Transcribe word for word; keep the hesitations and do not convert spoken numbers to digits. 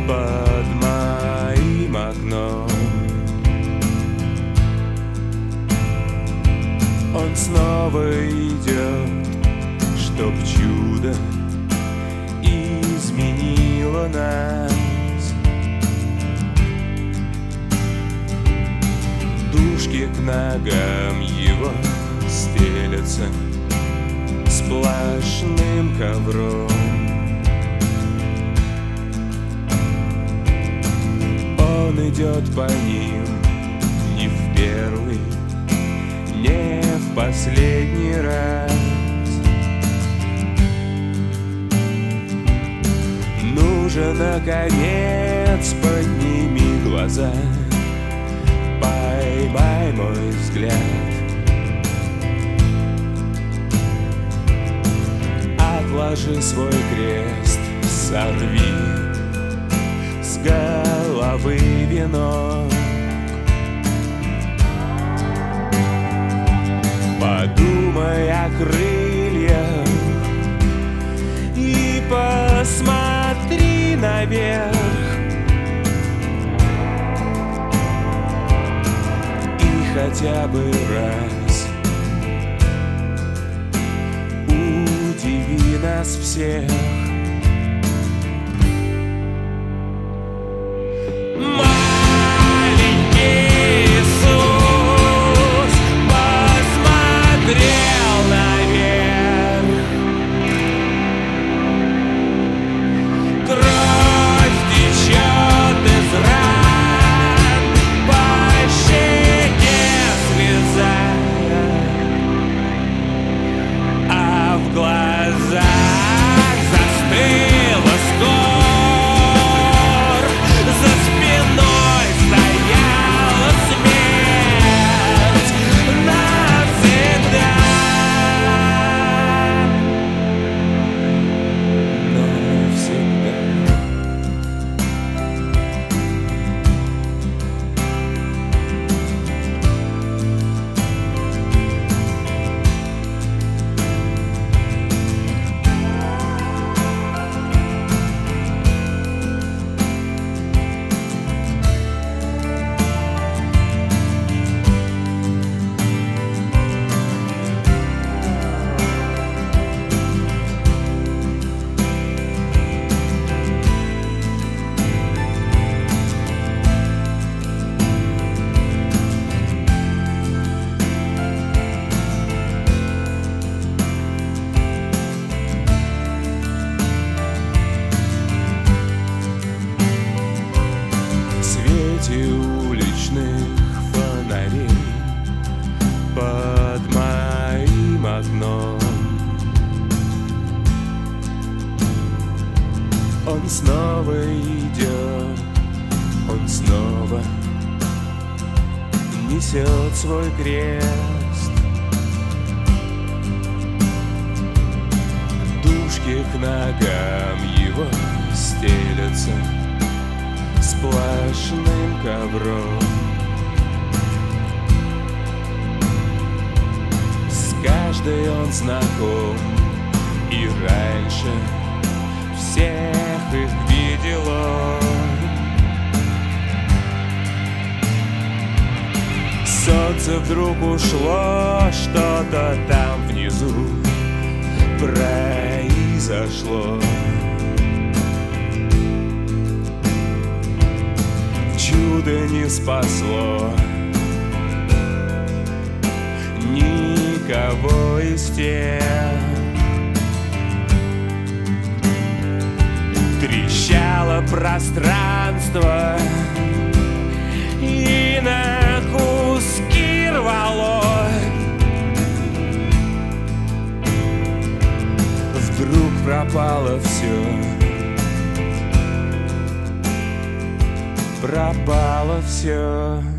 под моим окном. Он снова идет, чтоб чудо изменило нас. Дужки к ногам его стелятся сплошным ковром. Он идет по ним не в первый, не в последний раз. Ну же, наконец, подними глаза, поймай мой взгляд. Отложи свой крест, сорви с головы венок. Подумай о крыльях и посмотри наверх. И хотя бы раз удиви нас всех. Уличных фонарей под моим окном он снова идет, он снова несет свой крест. Дужки к ногам его стелятся сплошным ковром. С каждой он знаком, и раньше всех их видел он. Солнце вдруг ушло, что-то там внизу произошло. Чудо не спасло никого из тех. Трещало пространство и на куски рвало. Вдруг пропало все, пропало все.